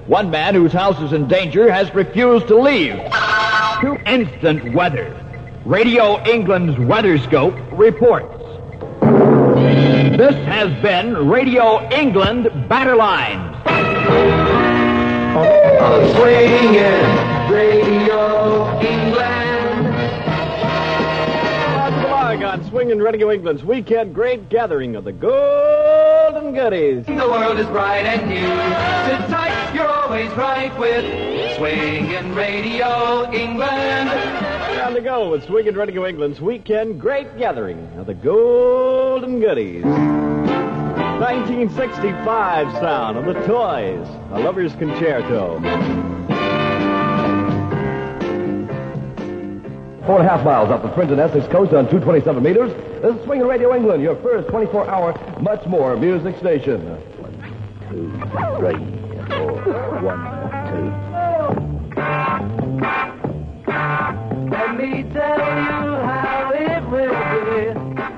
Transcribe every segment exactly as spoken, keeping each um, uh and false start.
One man whose house is in danger has refused to leave. To instant weather. Radio England's Weatherscope reports. This has been Radio England Batter Lines. On swinging Radio England. Welcome along on Swinging Radio England's weekend great gathering of the golden goodies. The world is bright and new. Sit tight, you're always right with Swinging Radio England. On the go with Swinging Radio England's weekend great gathering of the golden goodies. nineteen sixty-five sound of the Toys, a Lover's Concerto. Four and a half miles up the Princeton Essex coast on two twenty-seven meters. This is Swinging Radio England, your first twenty-four hour, much more music station. One, two, three, four, one, two. Let me tell you how it will be.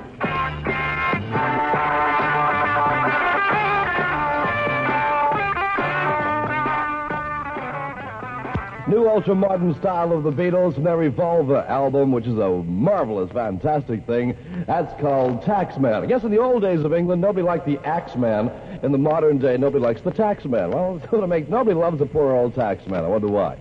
New ultra-modern style of the Beatles from their Revolver album, which is a marvelous, fantastic thing. That's called Taxman. I guess in the old days of England, nobody liked the Axeman. In the modern day, nobody likes the Taxman. Well, it's going to make nobody loves the poor old Taxman. I wonder why.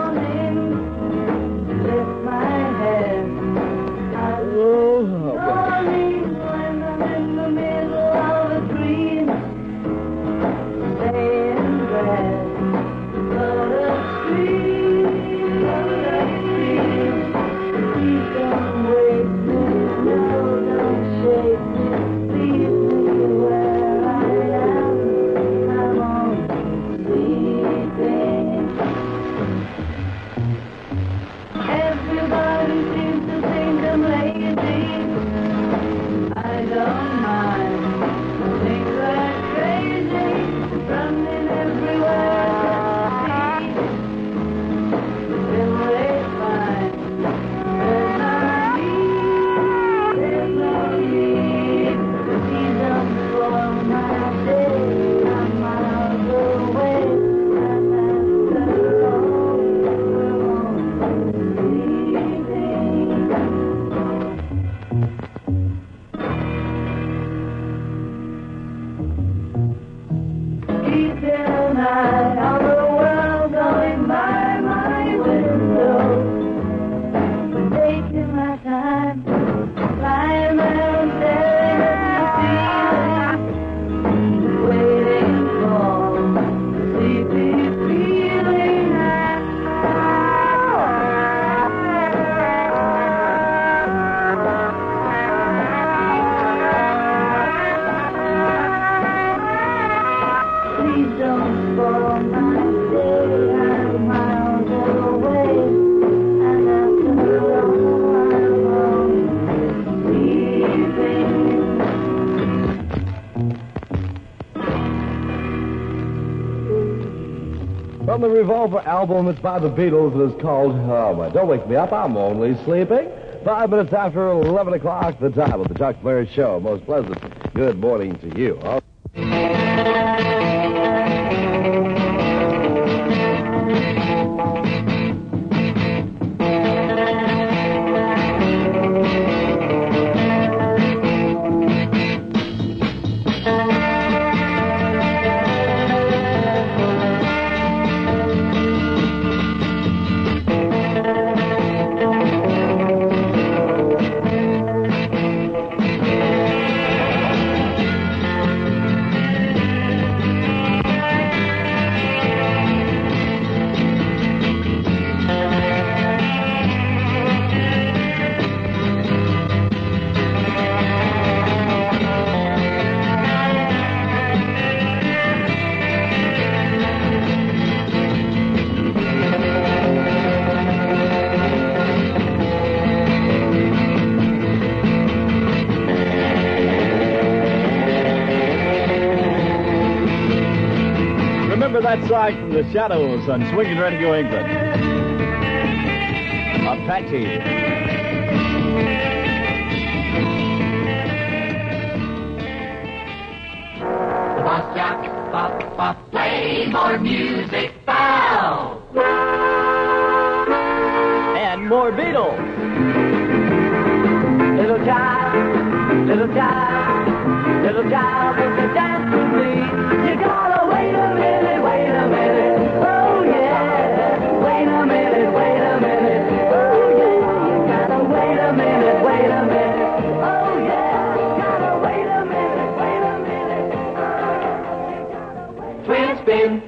From the Revolver album, it's by the Beatles, and it's called, oh my, don't wake me up, I'm only sleeping. Five minutes after eleven o'clock, the time of the Chuck Blair Show. Most pleasant good morning to you. Oh. That song from the Shadows on Swinging Radio England. Apache. Bop, bop, bop, bop, play. Play more music, pal. And more Beatles. Little child, little child, little child, won't you dance with me? You gotta wait a minute, wait a minute. Oh yeah, wait a minute, wait a minute. Oh yeah, you gotta wait a minute, wait a minute. Oh yeah, gotta wait a minute, wait a minute. Twin spin.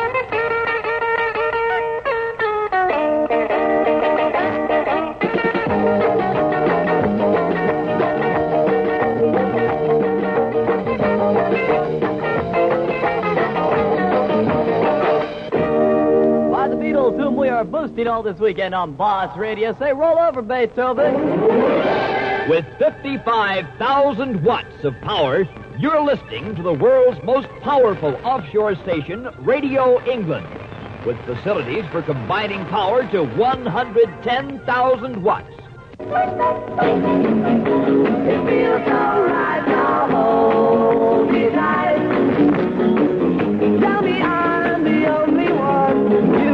Whom we are boosting all this weekend on Boss Radio. Say, roll over, Beethoven. With fifty-five thousand watts of power, you're listening to the world's most powerful offshore station, Radio England, with facilities for combining power to one hundred ten thousand watts. It feels so right now, hold me tight. Tell me I'm the only one.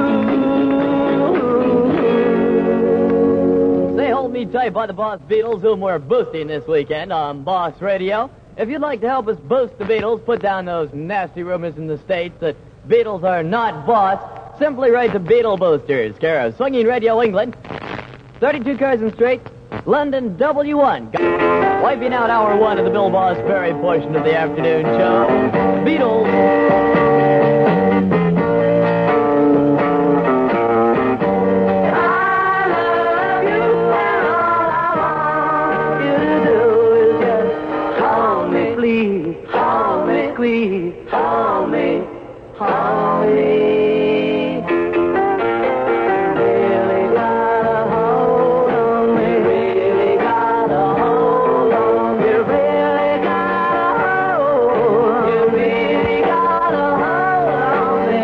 Hold Me Tight by the Boss Beatles, whom we're boosting this weekend on Boss Radio. If you'd like to help us boost the Beatles, put down those nasty rumors in the States that Beatles are not boss, simply write to Beatle Boosters, care of Swinging Radio England, thirty-two Curzon Street, London W one. Wiping out hour one of the Bill Boss Berry portion of the afternoon show. Beatles. Please, hold me, hold me. Really gotta hold on me. Really gotta hold on. You really gotta hold. You really gotta hold on me.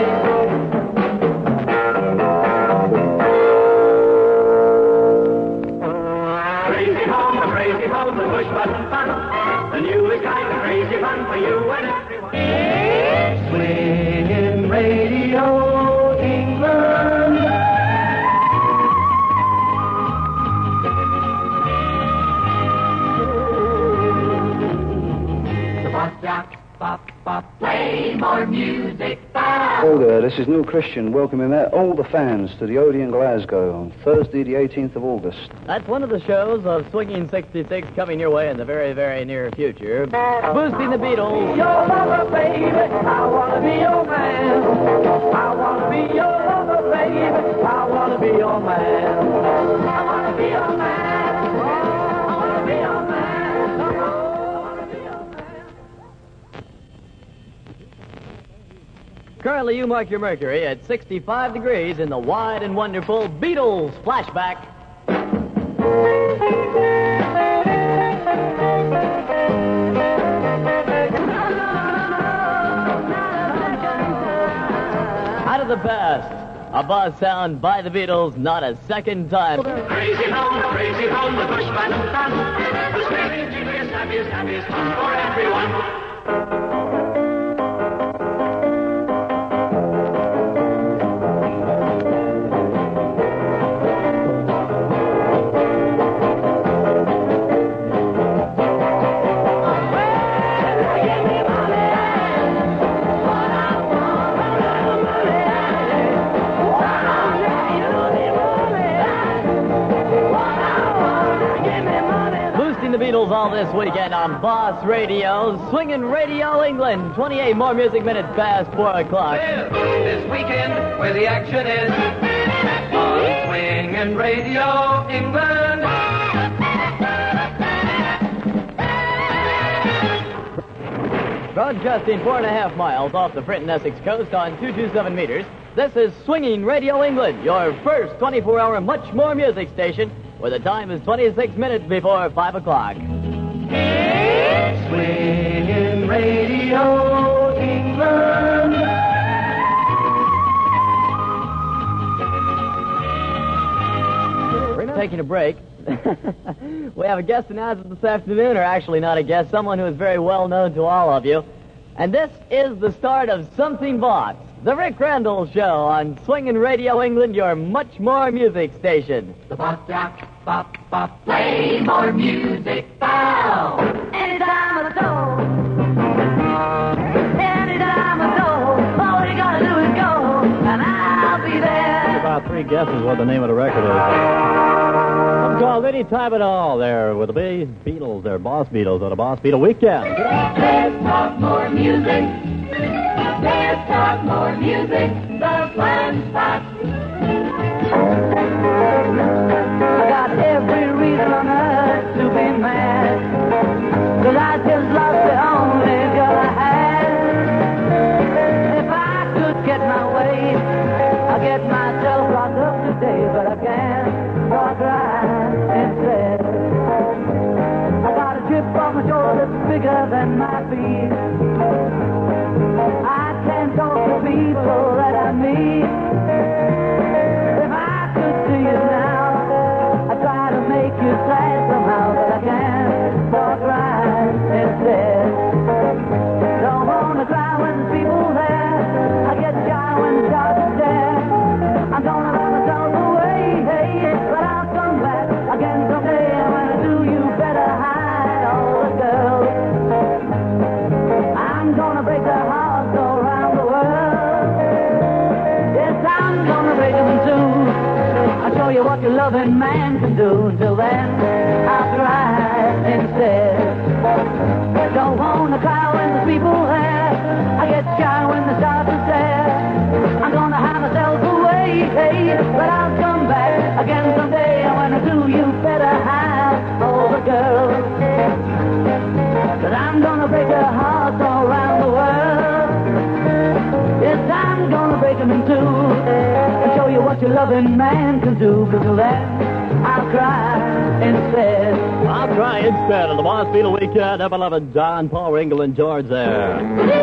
Crazy home, the crazy home, the push button fun. The newest kind of crazy fun for you and everyone. Swinging Radio England. Play more music. Olga, this is Neil Christian welcoming all the fans to the Odeon Glasgow on Thursday the eighteenth of August. That's one of the shows of Swinging sixty-six coming your way in the very, very near future. Boosting the Beatles. Your lover, baby, I want to be your man. I want to be your lover, baby, I want to be your man. I want to be your man. I want to be your man. Currently, you mark your mercury at sixty-five degrees in the wide and wonderful Beatles flashback. Out of the past, a buzz sound by the Beatles, not a second time. Crazy home, crazy home, the push button fun. The sweetest, juiciest, happiest, happiest fun for everyone. All this weekend on Boss Radio, Swinging Radio England, twenty-eight more music minutes past four o'clock. This weekend, where the action is on Swinging Radio England. Broadcasting four and a half miles off the Frinton Essex coast on two hundred twenty-seven meters, this is Swinging Radio England, your first twenty-four hour much more music station, where the time is twenty-six minutes before five o'clock. Swinging Radio England. We're taking a break. We have a guest announcement this afternoon, or actually not a guest, someone who is very well known to all of you. And this is the start of Something Boss. The Rick Randall Show on Swingin' Radio England, your much more music station. The bop, bop, bop, bop, play more music, bow. Any time of the show. Any time of the show. All you gotta do is go, and I'll be there. About three guesses what the name of the record is. It's called Any Time at All. There with the Be- Beatles, they're Boss Beatles on the Boss Beatle Weekend. Let's talk more music. Let's talk more music. The fun spot. I got every reason on earth to be mad, 'cause I just lost the only girl I had. If I could get my way, I'd get myself locked up today, but I can't, so I cry instead. I got a chip on my shoulder that's bigger than my feet. I can't talk to people that I meet. If I could see you now, I try to make you sad somehow, but I can't, so I cry instead. Don't wanna cry when there's people there. I get shy when the dark is there. I'm gonna run myself away, hey, but I'll come back again someday. And when I do, you better hide all the girls. I'm gonna break their hearts all around the world. Yes, I'm gonna break them in two. I'll show you what your loving man can do. Until then, I'll cry instead. Don't wanna cry when there's people there. I get shy when the stars are there. I'm gonna hide myself away, hey, but I'll come back again someday. And when I do, you better hide all the girls. 'Cause I'm gonna break their hearts all around the world. Yes, I'm gonna break them in two and show you what your loving man can do. But till then, I'll cry instead. I'll cry instead of the Boss Beatle Weekend. F eleven, John, Paul, Ringle, and George there.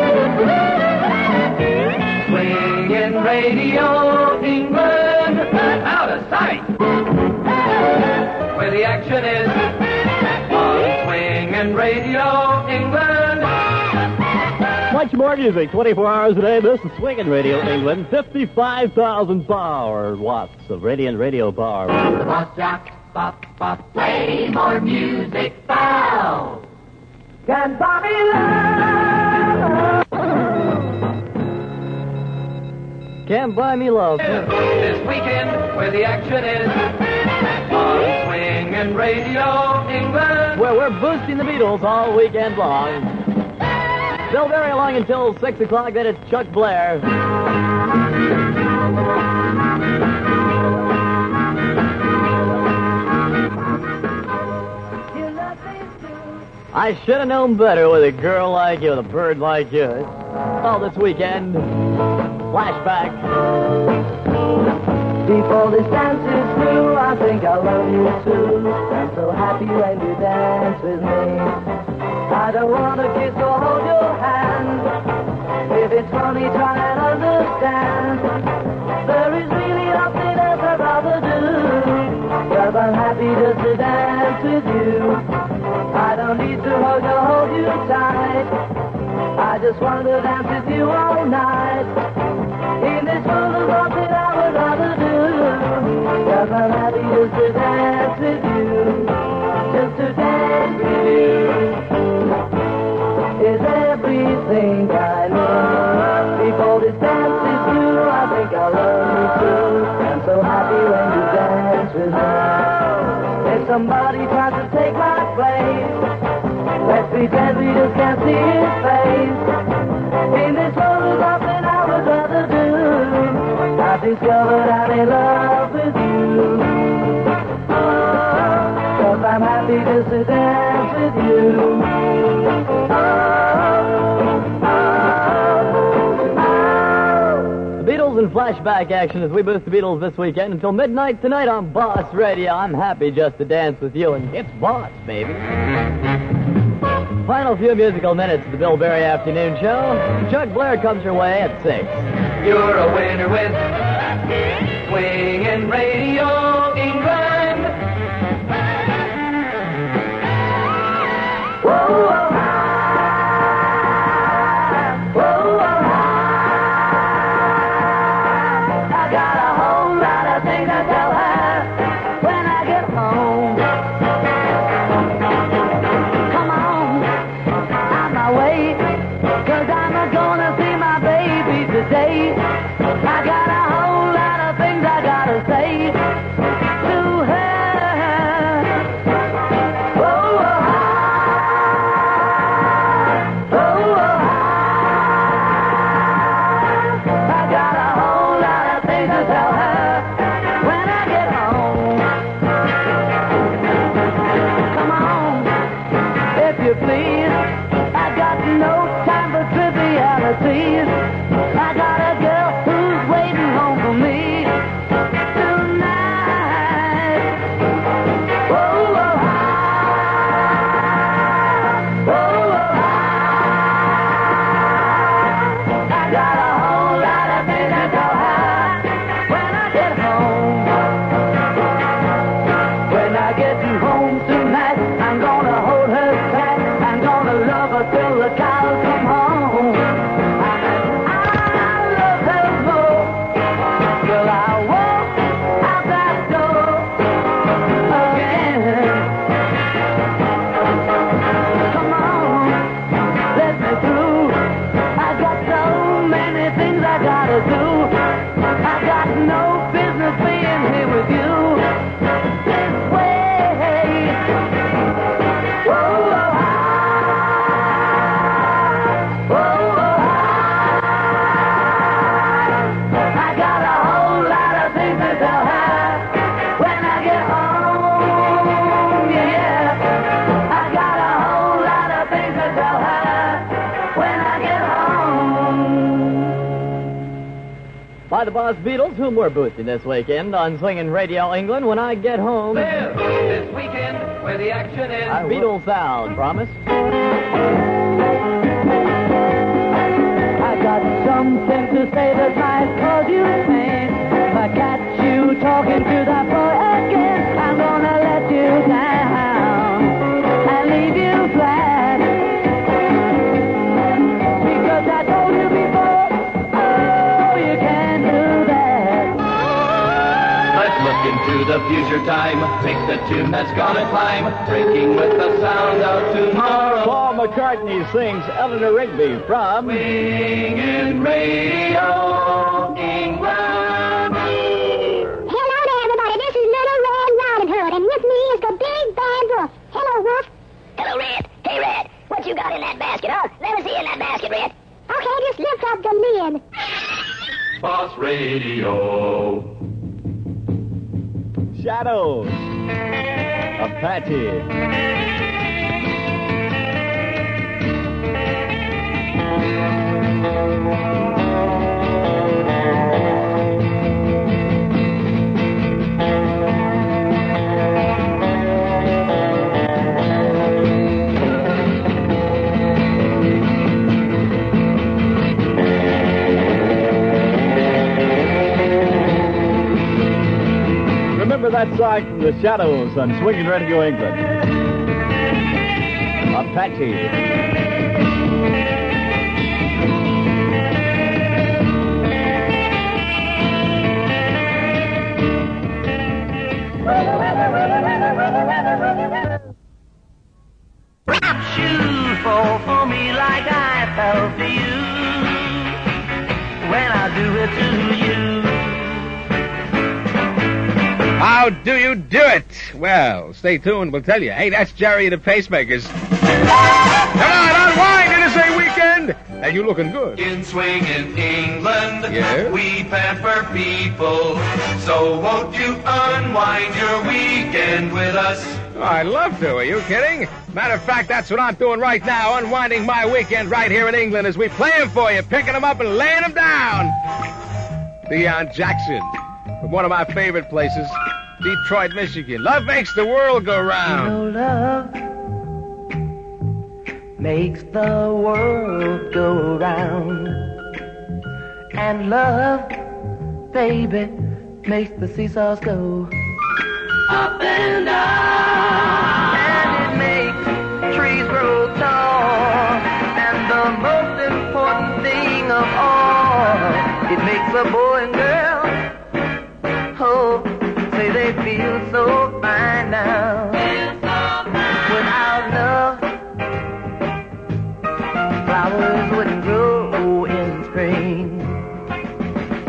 Swingin' Radio England, out of sight. Where the action is on Swingin' Radio England. Much more music, twenty-four hours a day. This is Swingin' Radio England. fifty-five thousand power watts of radiant radio power. Bop, bop, bop, bop, play more music, bow. Can buy me love. Can't buy me love. This weekend, where the action is on Swingin' Radio England. Where we're boosting the Beatles all weekend long. Still very long until six o'clock, then it's Chuck Blair. I should have known better with a girl like you, with a bird like you. It's all this weekend. Flashback. Before this dance is through, I think I love you too. I'm so happy when you dance with me. I don't want to kiss or hold your hand. If it's funny, try and understand. There is really nothing else I'd rather do. 'Cause I'm happy just to dance with you. I don't need to hug or hold you tight. I just want to dance with you all night. In this world there's nothing I would rather do. 'Cause I'm happy just to dance with you. Just to dance with you is everything I need. Before this dance is through, I think I love you too. I'm so happy when you dance with me. If somebody tries to take my place, let's pretend we just can't see his face. In this world there's nothing I would rather do. I've discovered I'm in love with you. 'Cause I'm happy just to dance with you. The Beatles in flashback action as we boost the Beatles this weekend until midnight tonight on Boss Radio. I'm happy just to dance with you, and it's Boss, baby. Final few musical minutes of the Bill Berry Afternoon Show. Chuck Blair comes your way at six. You're a winner with Swingin' Radio England. Whoa, whoa, whoa, whoa. I got a whole lot of things to tell her when I get home. Come on, on my way, 'cause I'm gonna see my baby today. I got a whole lot of things I gotta say to her. Oh, oh, oh, oh, I got a whole lot of things to tell her when I get home. Come on, if you please. I got no time for trivialities. I got a girl who's waiting home for me tonight. Oh, oh, oh, oh, I got a whole lot of things to tell her when I get home. When I get home tonight, I'm gonna hold her tight. I'm gonna love her till the cows come home. I love her more till I walk out that door again. Come on, let me through. I got so many things I gotta do. I got no business being here with you this way. Whoa, whoa, whoa, whoa, I got a whole lot of things to tell her when I get home. Yeah, I got a whole lot of things to tell her when I get home. By the Boss Beatles, whom we're boosting this weekend on Swingin' Radio England when I get home. Live this weekend where the action is. Our Beatles sound, promise. I got something to say that might cause you pain. If I catch you talking to that boy again, I'm gonna let you down and leave you flat. Because I told you before, oh, you can't do that. Let's look into the future time. Pick the tune that's gonna climb. Breaking with the sound of tomorrow. Paul McCartney sings Eleanor Rigby from... Swingin' Radio England. Hello there, everybody. This is Little Red Riding Hood, and with me is the big bad wolf. Hello, Wolf. Hello, Red. Hey, Red. What you got in that basket, huh? Let me see in that basket, Red. Okay, just lift up the lid. Boss Radio. Shadows. Apache. Remember that song from the Shadows on Swingin' Radio England. Apache. Perhaps you fall for me like I fell for you when I do it to you. How do you do it? Well, stay tuned. We'll tell you. Hey, that's Jerry and the Pacemakers. Come on, unwind. It is a weekend. And you looking good. In Swingin' England, Yeah? we pamper people. So won't you unwind your weekend with us? Oh, I'd love to. Are you kidding? Matter of fact, that's what I'm doing right now, unwinding my weekend right here in England as we play them for you, picking them up and laying them down. Deion Jackson, from one of my favorite places, Detroit, Michigan. Love makes the world go round. You know, love makes the world go round. And love, baby, makes the seesaws go up and down. And it makes trees grow tall. And the most important thing of all, it makes a boy and girl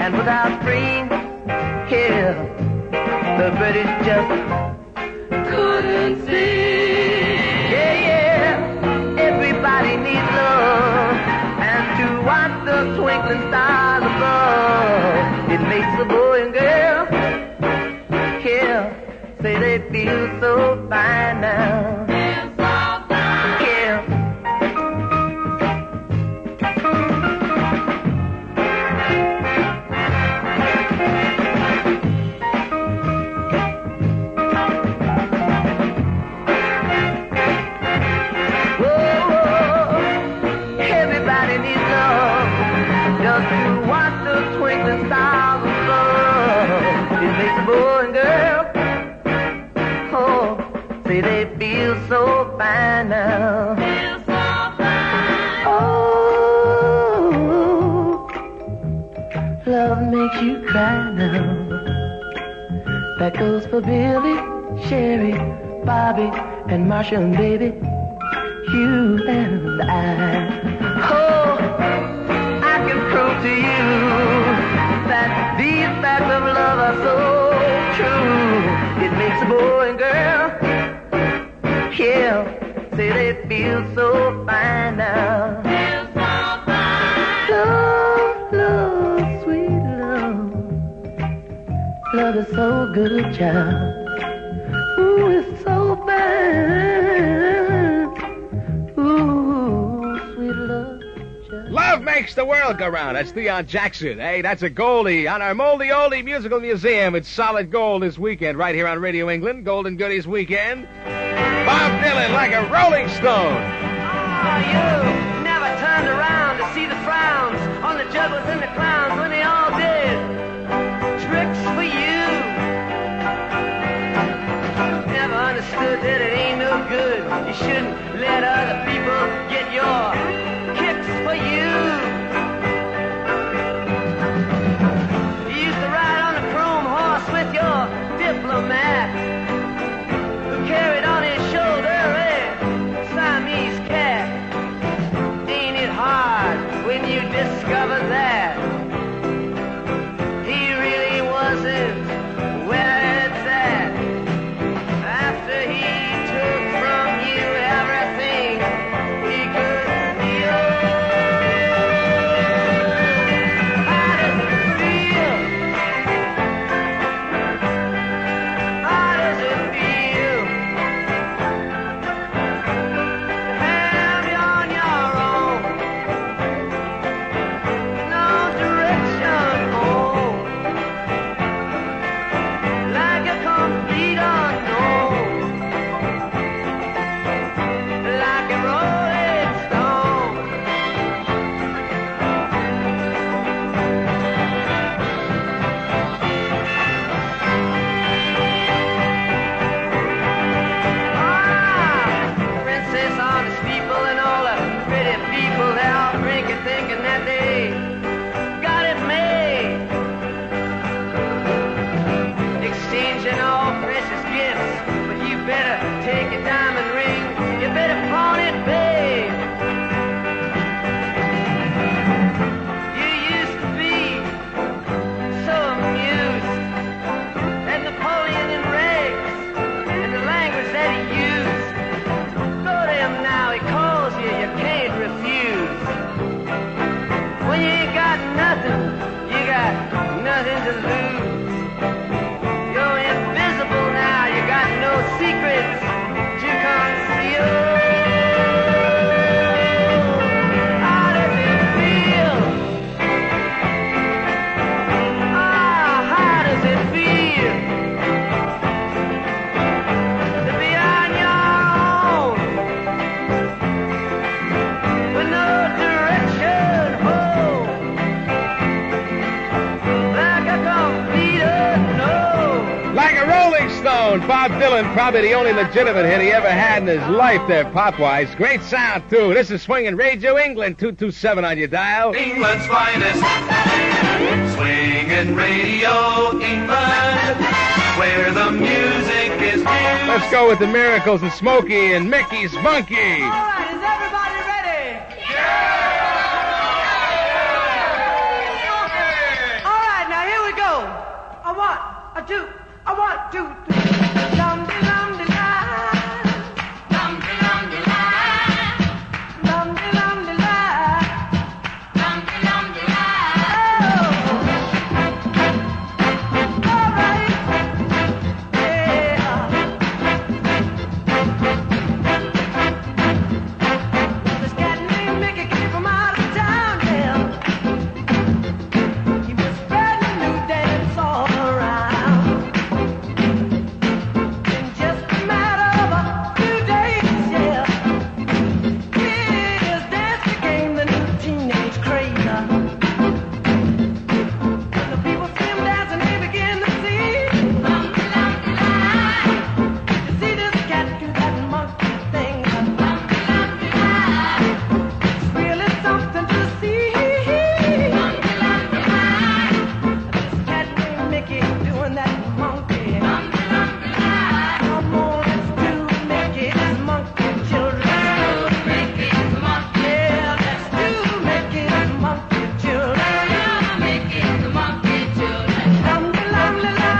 land without spring. Here, the British just couldn't see. Yeah, yeah, everybody needs love, and to watch the twinkling stars above, it makes the boy and girl here say they feel so fine now. Feel so fine. Yeah. They feel so fine now. Feel so fine. Oh, love makes you cry now. That goes for Billy, Sherry, Bobby, and Marsha and baby, you and I. Oh, I can prove to you that these facts of love are so true. It makes a boy and girl, yeah, say they feel so fine now. Feel so fine. Love, love, sweet love. Love is so good, child. Ooh, it's so fine. Ooh, sweet love, child. Love makes the world go round. That's Theon Jackson. Hey, that's a goldie on our Moldy Oldie Musical Museum. It's solid gold this weekend right here on Radio England. Golden Goodies Weekend. Bob Dylan like a rolling stone. Oh, you never turned around to see the frowns on the jugglers and the clowns when they all did tricks for you. Never understood that it ain't no good. You shouldn't let other people get your kicks for you. You used to ride on a chrome horse with your diplomat, carried on his shoulder a Siamese cat. Ain't it hard when you discover that he really wasn't where it's at? After he took from you everything he could steal. How does it feel? How does it feel? Thinking that they got it made, exchanging all precious gifts, but you better take your diamond ring, you better pawn it, babe. You used to be so amused at Napoleon and Rex and the language that he used. Go to him now, he calls you, you can't refuse. When you ain't got nothing, you got nothing to lose. You're invisible now, you got no secrets to conceal. How does it feel? Ah, how does it feel to be on your own with no direction home? Like a rolling stone. Bob Dylan, probably the only legitimate hit he ever had in his life there, pop-wise. Great sound, too. This is Swinging Radio England, two two seven on your dial. England's finest. Swinging Radio England, where the music is used. Let's go with the Miracles and Smokey and Mickey's Monkey. All right, is everybody ready? Yeah! All right, one, a two, a one, two, three. Dum de dum de la. Dum de dum de la. Dum de dum de la. Dum de dum de la. Oh. All right. Yeah. This cat named Mickey came from out of town, yeah. He was spreading a new dance all around. In just a matter of a few days, yeah, his dance became the new teenage craze. When the people see him dancing, they begin to see. You see this cat do that monkey thing. It's really something to see. This cat named Mickey doing that monkey. Come on, let's do Mickey's monkey children. Yeah, let's do Mickey's monkey children. Dum de lum de la.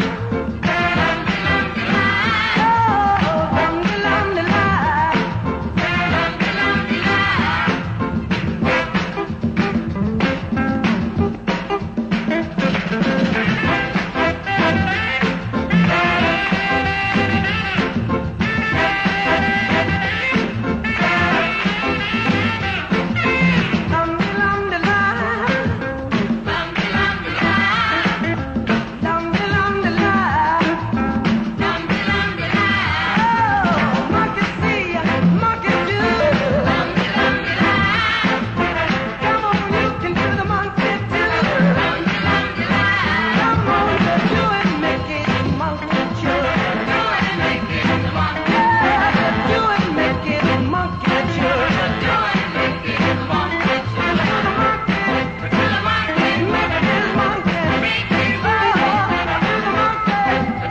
Oh, dum de lum de la. Dum de lum de la. Dum de lum de la. Oh, monkey see, monkey do. Come on, you can do the monkey too. Come on, do it, Mickey's monkey children. Yeah, do it, Mickey's monkey children. Do the monkey, Mickey's monkey. Oh, do the monkey,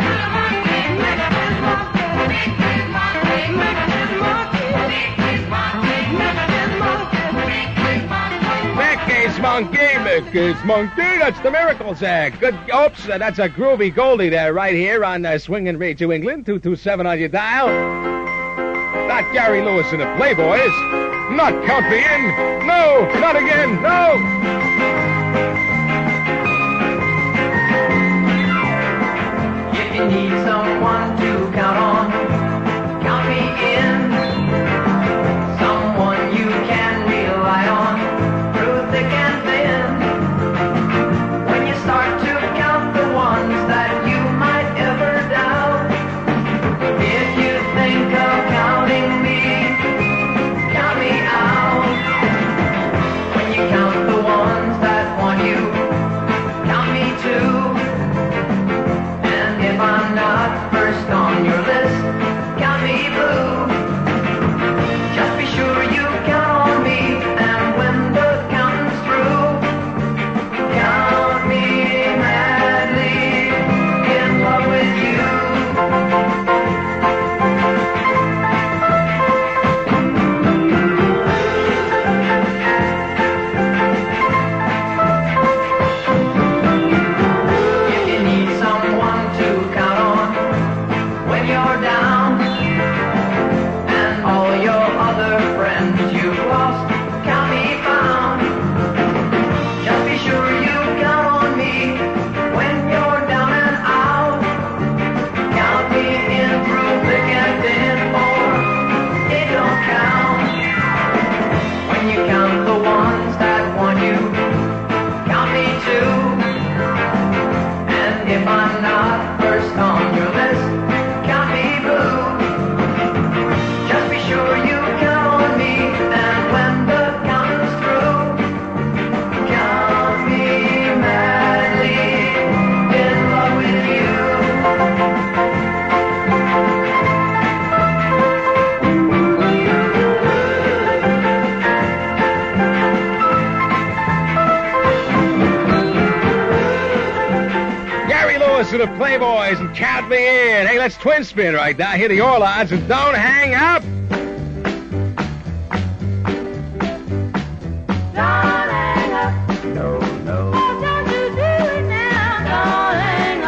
Mickey's monkey. Mickey's monkey. Mickey's monkey. Mickey's monkey, Mickey's monkey. That's the Miracles Act. Good. Oops, uh, that's a groovy Goldie there, right here on uh, Swingin' Radio England, two two seven on your dial. Not Gary Lewis and the Playboys. Not Count Me In. No, not again. No. If you need someone to count on, count me in. Someone you can rely on through thick and thin. When you start to count the ones that you might ever doubt, if you think of counting me, count me out. When you count the ones that want you, count me too. And if I'm not first on your list, count me blue. Just be sure you count on me, and when the counting's through, count me madly in love with you. If you need someone to count on when you're down, and all your other friends you've lost can't be found, just be sure you count on me when you're down and out. Count me in through thick and thin, or it don't count. When you count the ones that want you, count me too. And if I'm not first on your list, count me blue. Just be sure you count on me, and when the counting's through, count me madly in love with you. Gary Lewis and the Playboys and Count Me In. Hey, let's twin spin right now. Hear the Orlons and don't hang up. Don't hang up. No, no. Don't you do it now. Don't hang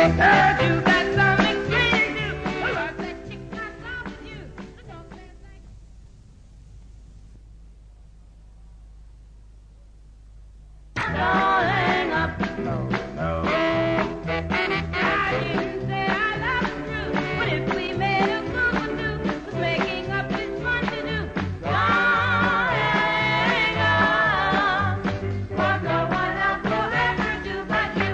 Heard you got something sweet to do. Oh, I said, chick, what's wrong with you? Don't play like... Don't hang up. No, no. I didn't say I love you, but if we made a good one do, was making up is fun to do. Don't hang up, 'cause no one else will ever do but you.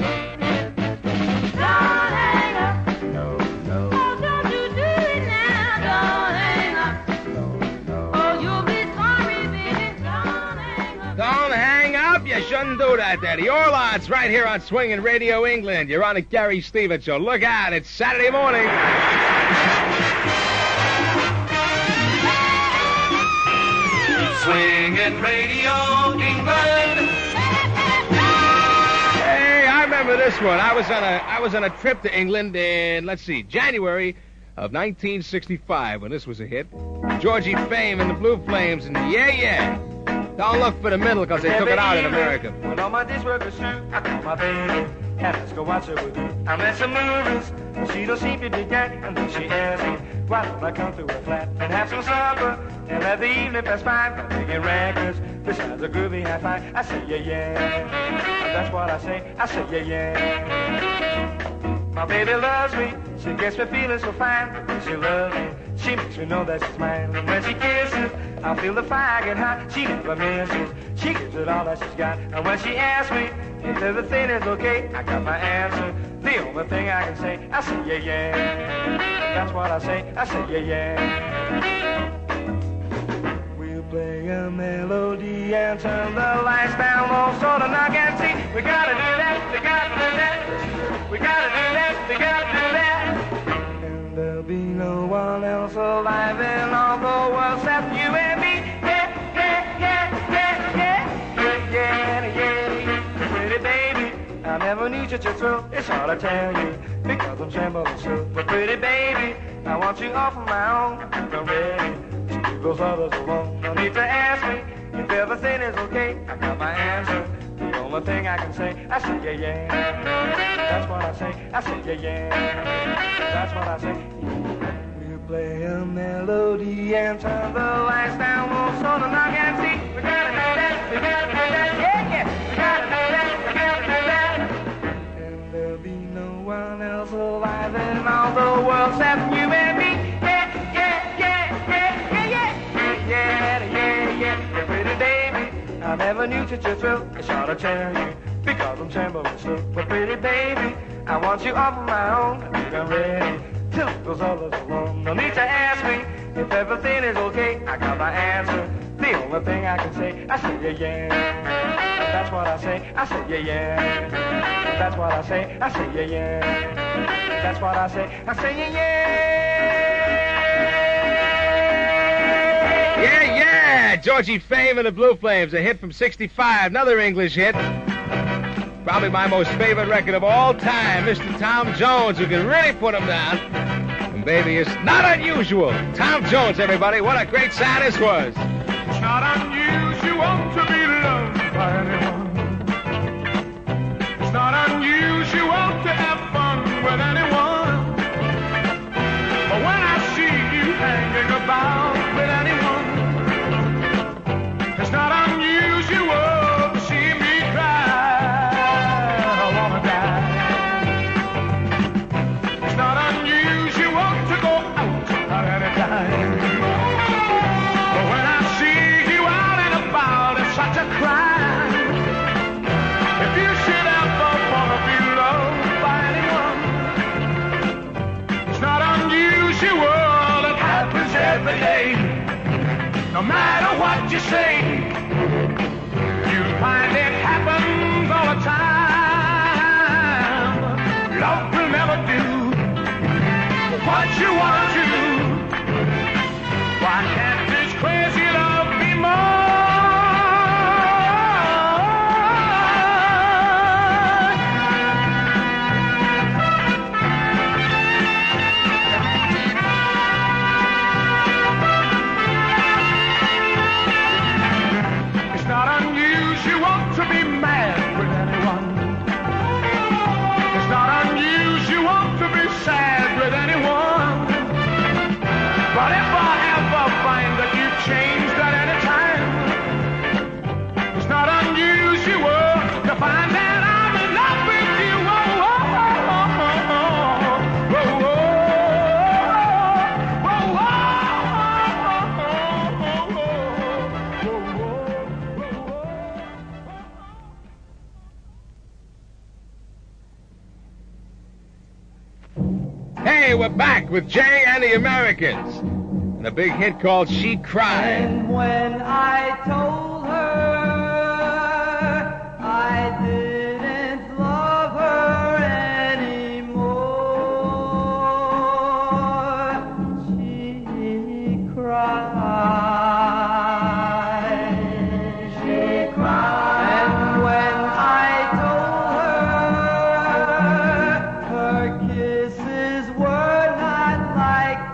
Don't hang up. No, no. Oh, don't you do it now. Don't hang up. No, no. Oh, you'll be sorry, baby. Don't hang up. Don't hang up. You shouldn't do that, Daddy. Orlots right here on Swingin' Radio England. You're on the Gary Stevens Show. Look out. It's Saturday morning. Swingin' Radio England. Hey, I remember this one. I was on a I was on a trip to England in, let's see, January of nineteen sixty-five when this was a hit. Georgie Fame and the Blue Flames and Yeah Yeah. Don't look for the middle because they took it out in America. When all my days work are through, I call my baby. And let's go watch her with you. I'm at some movies. She don't seem to dig that. And then she asks me, why don't I come to her flat and have some supper? And let the evening pass by. I'm making records. Besides a groovy high five. I say, yeah, yeah. And that's what I say. I say, yeah, yeah. My baby loves me. She gets me feeling so fine. She loves me. She makes me know that she's mine. And when she kisses, I feel the fire get hot. She never misses. She gives it all that she's got. And when she asks me if everything is okay, I got my answer. The only thing I can say, I say, yeah, yeah. That's what I say. I say, yeah, yeah. We'll play a melody and turn the lights down low so the knock and see. We gotta do that. We gotta do that. We gotta do that. We gotta do that. And there'll be no one else alive in all the world except you and me. Yeah, yeah, yeah, yeah, yeah, yeah, yeah, yeah. Pretty baby, I never knew such a thrill. It's hard to tell you because I'm trembling so. But pretty baby, I want you all for my own. I'm ready to leave those others alone. No need to ask me if everything is okay. I got my answer. The only thing I can say, I say yeah, yeah. That's what I say. I say yeah, yeah. That's what I say. We'll play a melody and turn the lights down low so the knock and see. We gotta do that. We gotta do that. Yeah, yeah. We gotta do that. We gotta do that. And there'll be no one else alive in all the world except you and me. Yeah, yeah, yeah, yeah, yeah, yeah, yeah, yeah, yeah, yeah. Pretty baby, I never knew such a thrill. It's hard to tell you because I'm trembling so. But pretty baby, I want you all for my own. I think I'm ready to leave those others alone. No need to ask me if everything is okay. I got my answer. The only thing I can say, I say yeah, yeah. That's what I say. I say yeah, yeah. That's what I say. I say yeah, yeah. That's what I say. I say yeah, yeah. Yeah, yeah! Georgie Fame and the Blue Flames, a hit from sixty-five, another English hit. Probably my most favorite record of all time, Mister Tom Jones, who can really put him down. And baby, it's not unusual. Tom Jones, everybody, what a great sound this was. It's not unusual to be loved by anyone. It's not unusual to have fun with anyone. But when I see you hanging about with anyone, it's not unusual to see me cry. I wanna die. It's not unusual to go out at any time. But when I see you out and about, it's such a crime. If you should ever wanna be loved by anyone, it's not unusual. It happens every day. No matter what you say, you find it happens all the time. Love will never do what you want to do. Why can't this crazy love be more? It's not unusual to be mad with anyone. It's not unusual Hey, we're back with Jay and the Americans. And a big hit called She Cried. And when I told her I didn't love her anymore, she cried. She cried. And when I told her her kisses were not like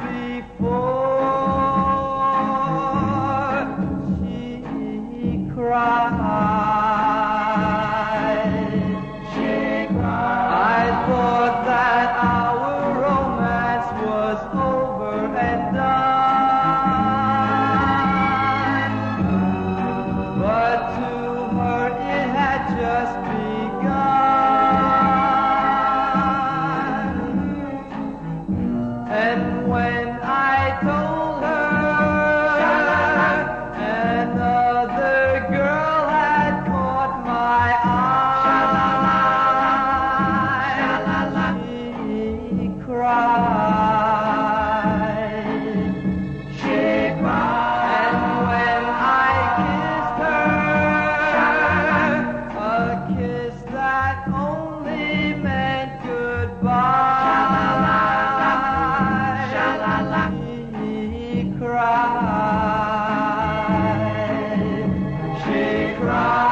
before, she cried. She cried. I thought that our romance was over and done, but to her it had just begun. And when I told her another girl had caught my eye, she cried. She cried. And when I kissed her, a kiss that only meant goodbye, she cried. She cried.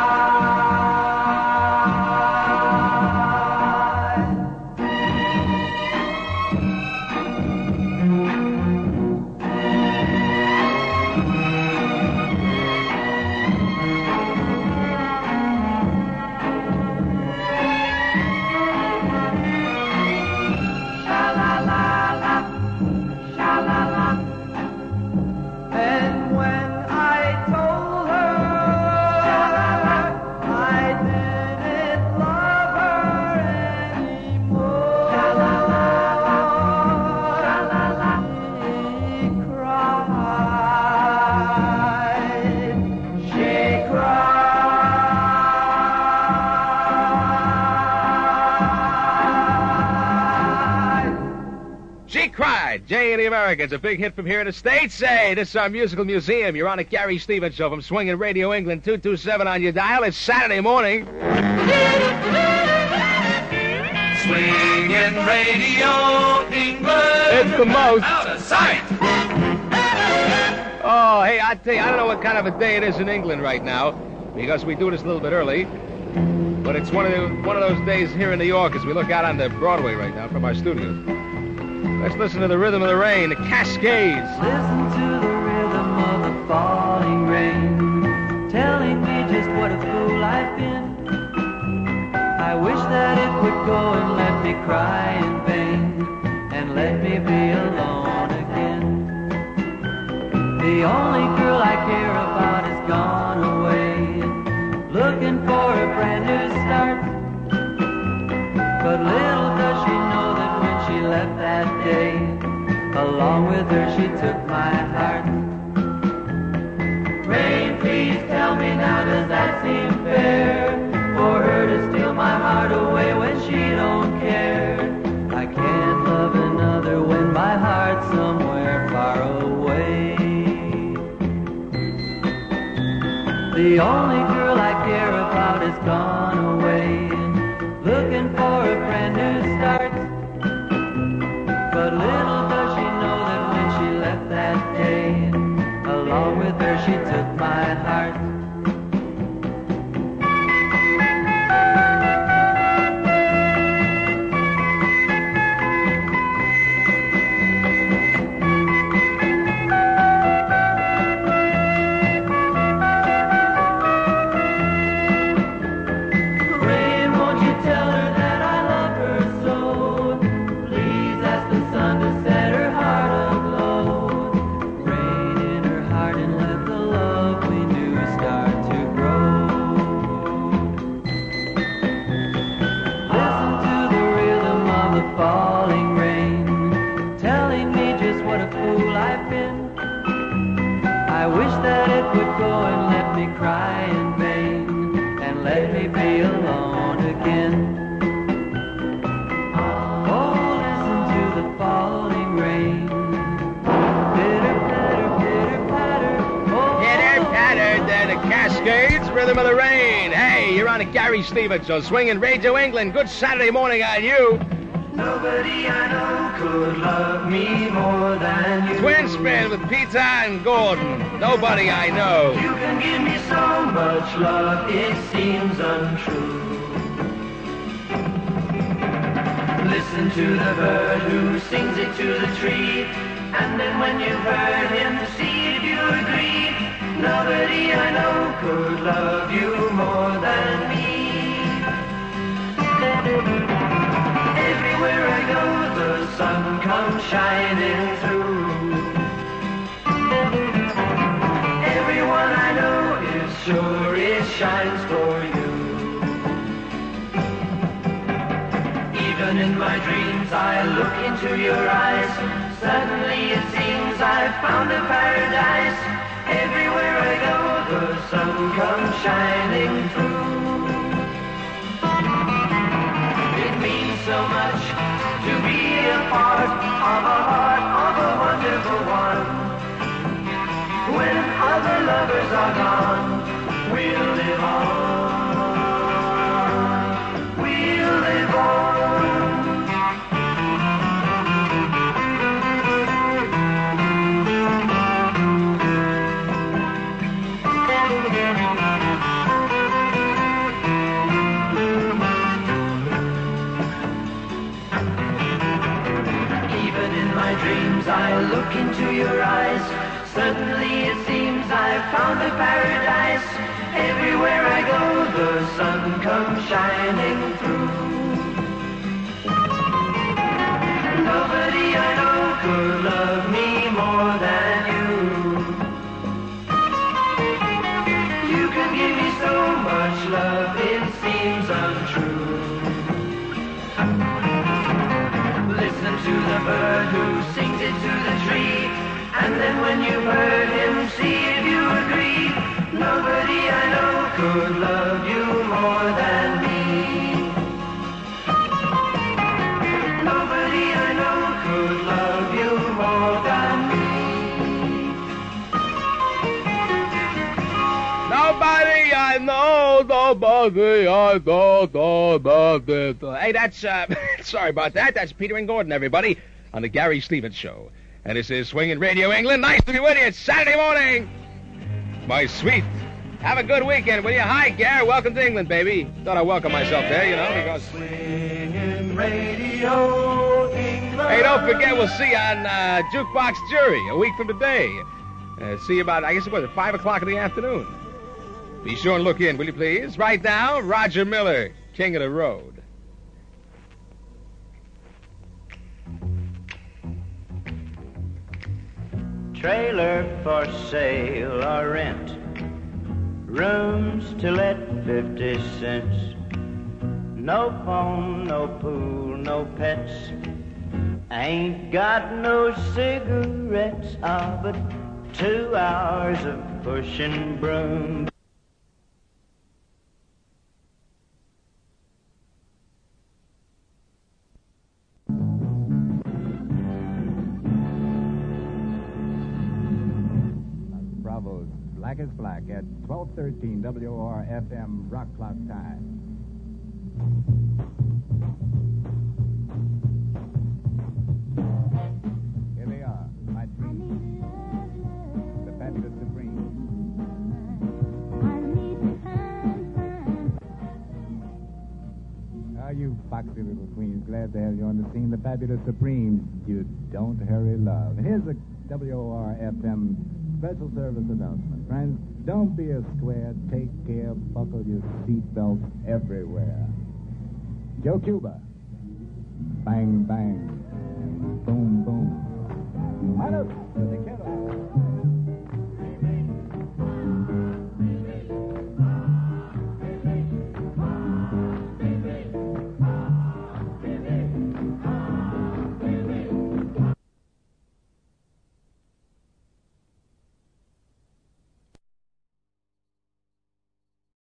Sha-la-la-la, sha-la-la. And when I told her I didn't love her anymore, she cried. She cried. She Cried. Jay and the Americans, a big hit from here in the States. Hey, this is our musical museum. You're on the Gary Stevens Show from Swinging Radio England, two two seven on your dial. It's Saturday morning. Swinging Radio England. It's the most. Out of sight. Oh, hey, I tell you, I don't know what kind of a day it is in England right now, because we do this a little bit early. But it's one of the, one of those days here in New York as we look out on the Broadway right now from our studio. Let's listen to the rhythm of the rain, the Cascades. Listen to the rhythm of the falling rain, telling me just what a fool I've been. I wish that it would go and let me cry in vain, and let me be alone again. The only girl I care about has gone away, looking for a brand new start. But little does she know that when she left that day, along with her she took my heart. Rain, please tell me now, does that seem fair? For her to steal my heart away when she don't care. I can't love another when my heart's somewhere far away. The only girl I care about has gone away, looking for a brand new start. But little does she know that when she left that day, along with her she took my heart. Rain, won't you tell her that I love her so? Please ask the sun to set her heart aglow. Rain in her heart and let the love we knew start to grow. Listen to the rhythm of the falling rain, telling me just what a fool I've been. I wish that it would go and let me cry in vain, and let me be alone again. Oh, listen to the fall. Rhythm of the Rain. Hey, you're on the Gary Stevens Show, swinging Radio England. Good Saturday morning on you. Nobody I know could love me more than you. Twin Spin with Peter and Gordon. Nobody I know. You can give me so much love, it seems untrue. Listen to the bird who sings it to the tree, and then when you've heard him, see if you agree. Nobody I know could love you more than me. Everywhere I go, the sun comes shining through. Everyone I know is sure it shines for you. Even in my dreams I look into your eyes. Suddenly it seems I've found a paradise. Everywhere I go, the sun comes shining through. It means so much to be a part of a heart of a wonderful one. When other lovers are gone, we'll live on. We'll live on. I look into your eyes. Suddenly it seems I've found a paradise. Everywhere I go, the sun comes shining through. Nobody I know could love me more than you. You can give me so much love, it seems untrue. Listen to the bird who sings it to the tree, and then when you've heard him, see if you agree. Nobody I know could love you more than me. Nobody I know could love you more than me. Nobody I know, nobody I know, nobody. Hey, that's, uh, sorry about that. That's Peter and Gordon, everybody, on the Gary Stevens Show. And this is Swinging Radio England. Nice to be with you. It's Saturday morning. My sweet. Have a good weekend, will you? Hi, Gary. Welcome to England, baby. Thought I'd welcome myself there, you know, because... Swinging Radio England. Hey, don't forget, we'll see you on uh, Jukebox Jury a week from today. Uh, see you about, I guess it was at five o'clock in the afternoon. Be sure and look in, will you please? Right now, Roger Miller, King of the Road. Trailer for sale or rent, rooms to let fifty cents. No phone, no pool, no pets. Ain't got no cigarettes, ah, but two hours of pushing broom. Black is Black at twelve thirteen W O R F M Rock Clock time. Here they are, my dreams. The Fabulous Supreme. Ah, you foxy little queens, glad to have you on the scene. The Fabulous Supremes, you don't hurry love. Here's a W O R F M special service announcement. Friends, don't be a square. Take care. Buckle your seatbelts everywhere. Joe Cuba. Bang, bang. Boom, boom. Manos, musiqueros.